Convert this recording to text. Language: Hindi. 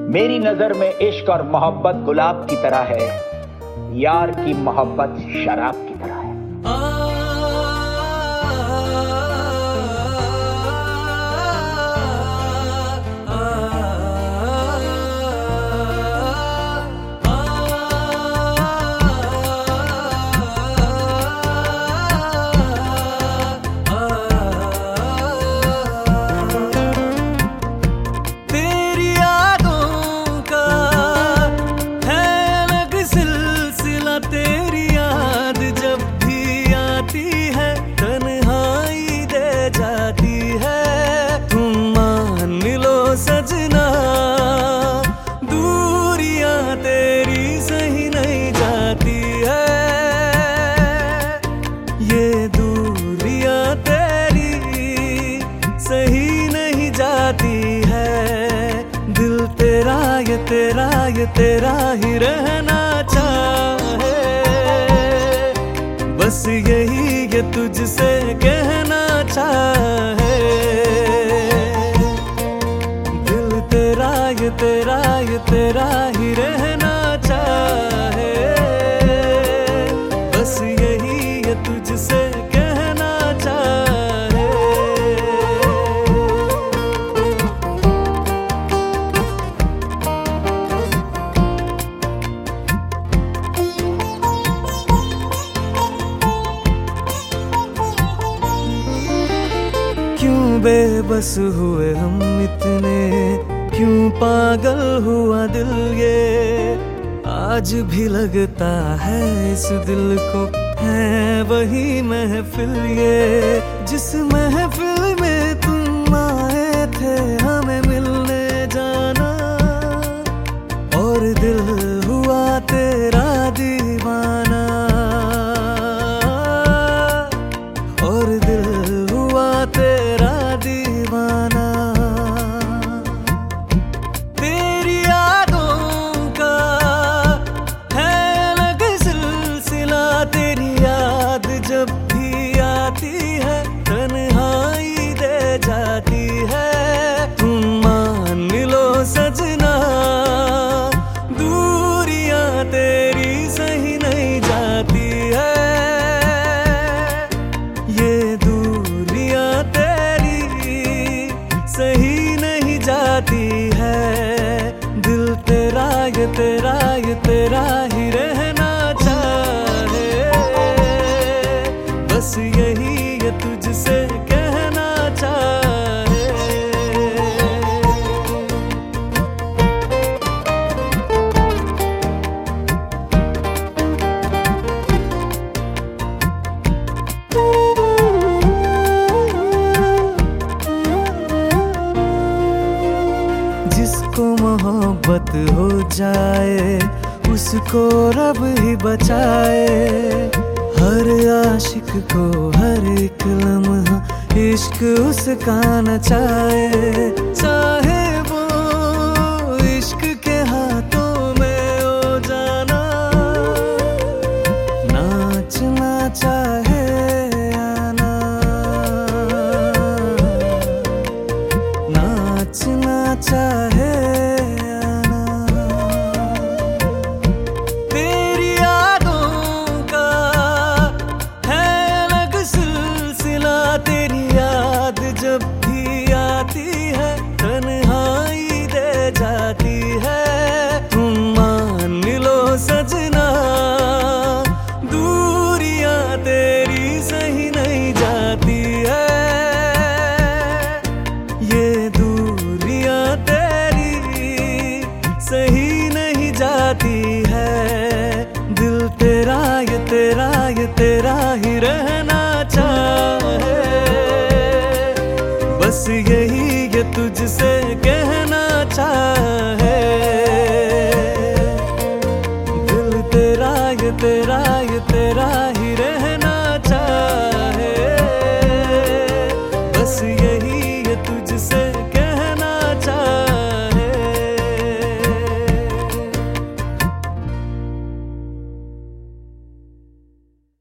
मेरी नजर में इश्क और मोहब्बत गुलाब की तरह है, यार की मोहब्बत शराब की तरह है। तेरी याद जब भी आती है तन्हाई दे जाती है। तुम मान लो सजना, दूरियां तेरी सही नहीं जाती है। ये दूरियां तेरी सही नहीं जाती है। दिल तेरा ये तेरा ये तेरा ही रहना चाहे, बस यही ये तुझसे कहना चाहे। दिल तेरा ये तेरा ये तेरा ही रहना चाहे, बस यही ये तुझसे कहना चाहे। क्यों बेबस हुए हम इतने, क्यों पागल हुआ दिल ये। आज भी लगता है इस दिल को है वही महफिल ये, जिस महफिल में तुम आए थे हमें मिलने जाना। और दिल हुआ तेरा दीवाना, और दिल हुआ तेरा दीवाना। तेरी यादों का है अलग सिलसिला, तेरी याद जब भी आती है तन्हाई दे जाती है। तुम मान लो सजना, दूरियां तेरी सही नहीं जाती है। ये दूरियां तेरी सही नहीं जाती है। दिल तेरा ये तेरा ये तेरा ही रहना चाहे, बस यही ये तुझसे कहना चाहे। जिसको मोहब्बत हो जाए उसको रब ही बचाए। हर आशिक को हर एक लम्हा इश्क उसका नचाए। चाहे वो इश्क के हाथों में हो जाना, नाचना चाहे आना, नाचना चाहे आना। तेरी यादों का है अलग सिलसिला, तेरी याद जब भी आती है तन्हाई दे जाती है। तुम मान लो सजना, दूरियां तेरी सही नहीं जाती है। ये दूरियां तेरी सही नहीं जाती है। दिल तेरा ये तेरा ये तेरा ही रहना चाहे, बस यही ये तुझसे